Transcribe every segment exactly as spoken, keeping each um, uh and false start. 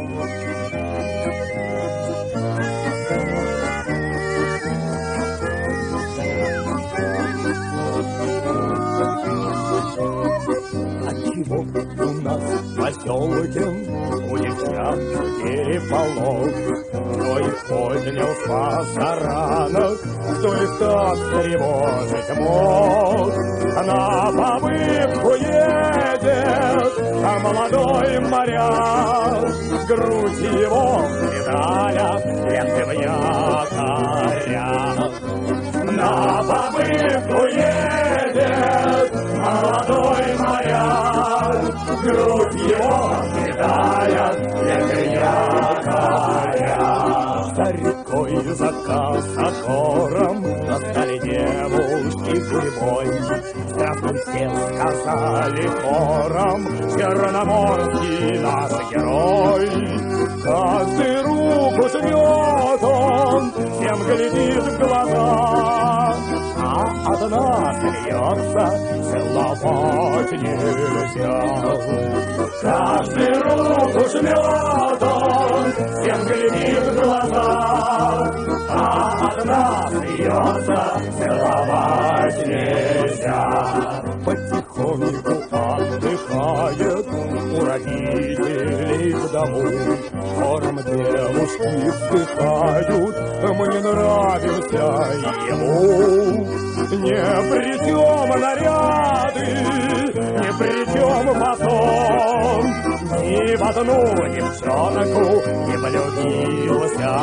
Отчего у нас в поселке у девчат переполох? Кто их поднял с пасаранок, кто их так тревожить мог? На побывку едет, а молодой моряк, грудь его медаля, ленты в якоря. На побывку едет молодой моряк, грудь его медаля, ленты якоря. За рекой, за косогором настали девушки гурьбой. Здравствуй, все сказали хором, черноморский наш герой. Каждый руку жмет он, всем глядит в глаза, а одна смеется, целовать нельзя. Каждый руку жмет он, всем глядит в глаза, а одна смеется, целовать нельзя. Потихоньку отдыхает у родителей в дому, хором девушки вздыхают, мы не нравимся ему. Не при чем наряды, не при чем фасон, ни в одну девчонку не влюбился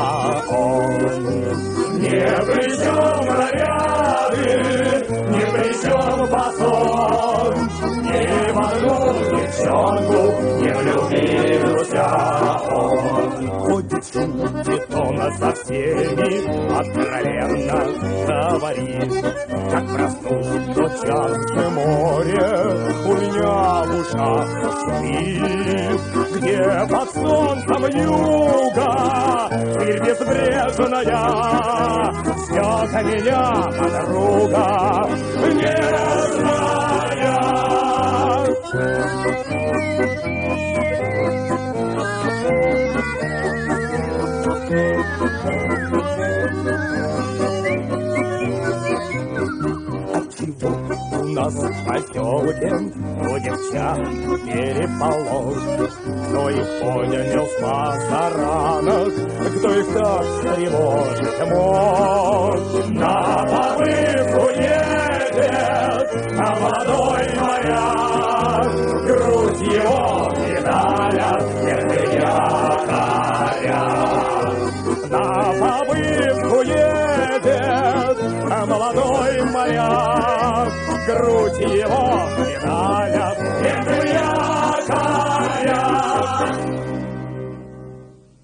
он. Не при чем наряды, не при чем фасон, ни в одну девчонку не влюбился он. Ходит, шутит он со всеми, откровенно говорит. Как проснусь, тотчас же море у меня в ушах шумит. Где под солнцем юга дверь безбрежная ждет меня подруга нежная. Отчего у нас в поселке у девчат переполох? Кто их поднял с пасаранок, кто их так тревожит мог? На побывку едет, а молодой моряк, грудь его медаля, ленты якоря. На побывку едет, а молодой моряк, грудь его медаля, ленты якоря.